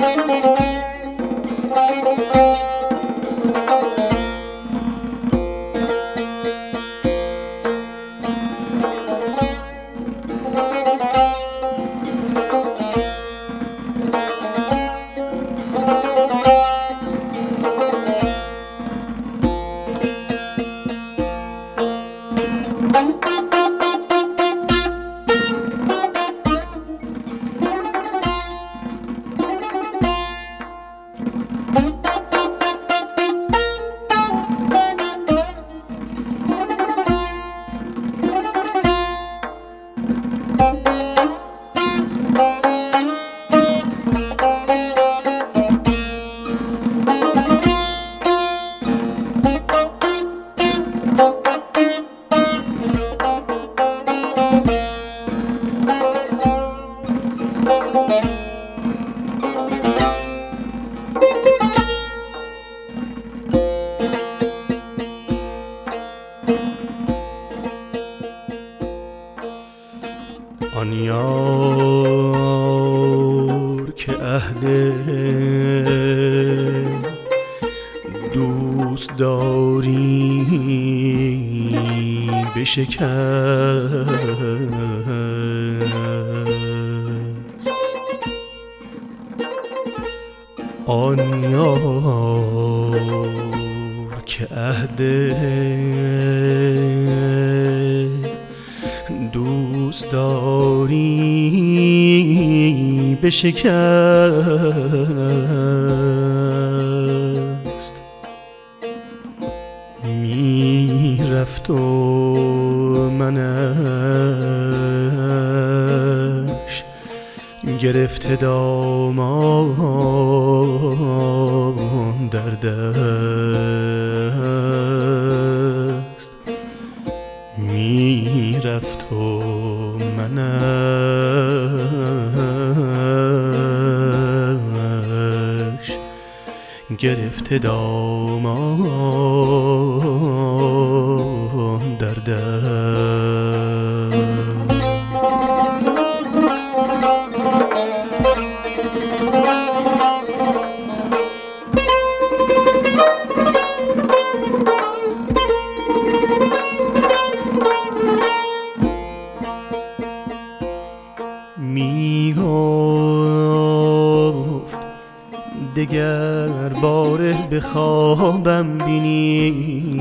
آن یار که عهد دوست داری بشکست، آن یار که عهد دوست داری بشکست، میرفت و منش گرفته دامان در دست، میرفت و منش گرفته دامان در دست. میگفت دگر باره به خوابم بینی،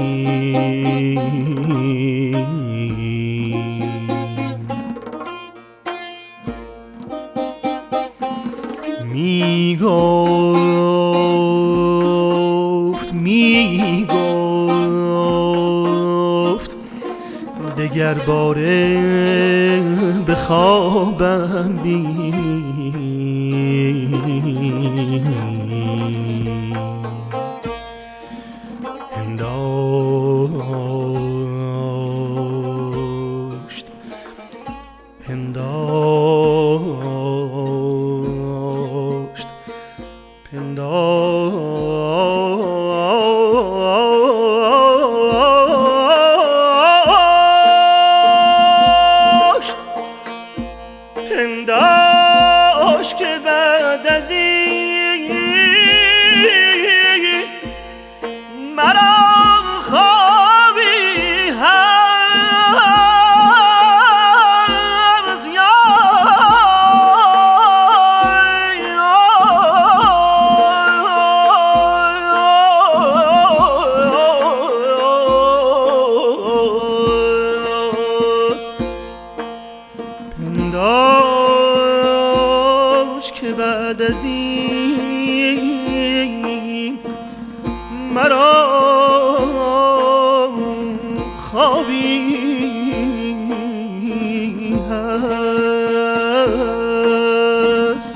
میگفت دگر باره به خوابم بینی، پنداشت پنداشت پنداشت پنداشت که بعد از این مرا خوابی هست پنداشت که بعد از این مرا خوابی هست.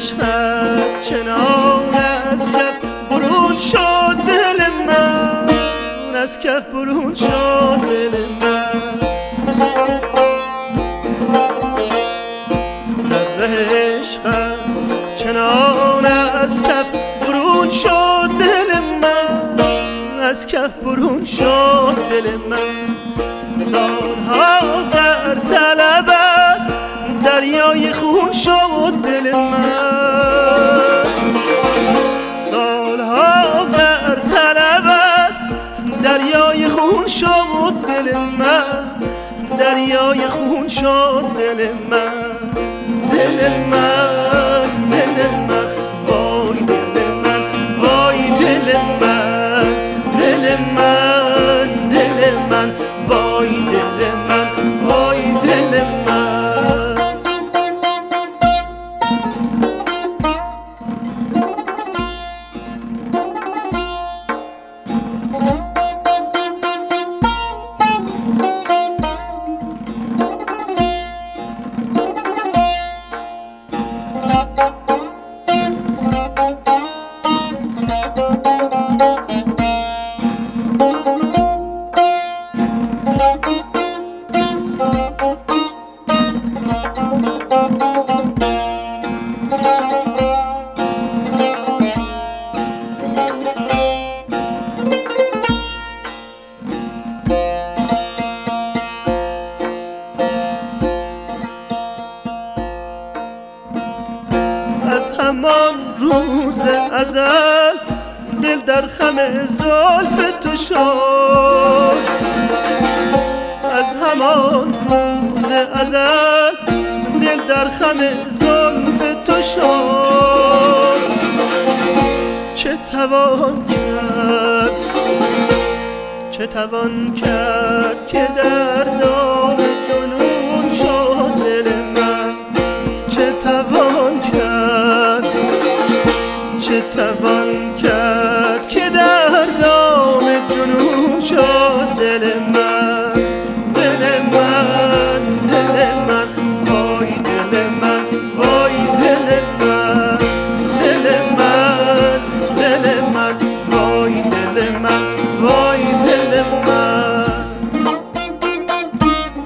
عشقت چنان از کف برون شد دل من، از کف برون شد دل من. در عشقت چنان از کف برون شد دل من، از کف برون شد دل من. سالها در طلبت دریای خون شد دل من، سالها در طلبت دریای خون شد دل من، دریای خون شد دل من. دل من دل من وای دل من وای دل من، دل من دل من وای دل من وای دل من. از همان روز ازل دل در خم زلف تو شد، از همان روز ازل دل در خم زلف تو شد. چه توان کرد چه توان کرد که در دام جنون شد دل من، چه توان کرد چه توان کرد که در دام جنون شد دل من. دل من دل من وای دل من وای دل من، دل من دل من وای دل من وای دل من.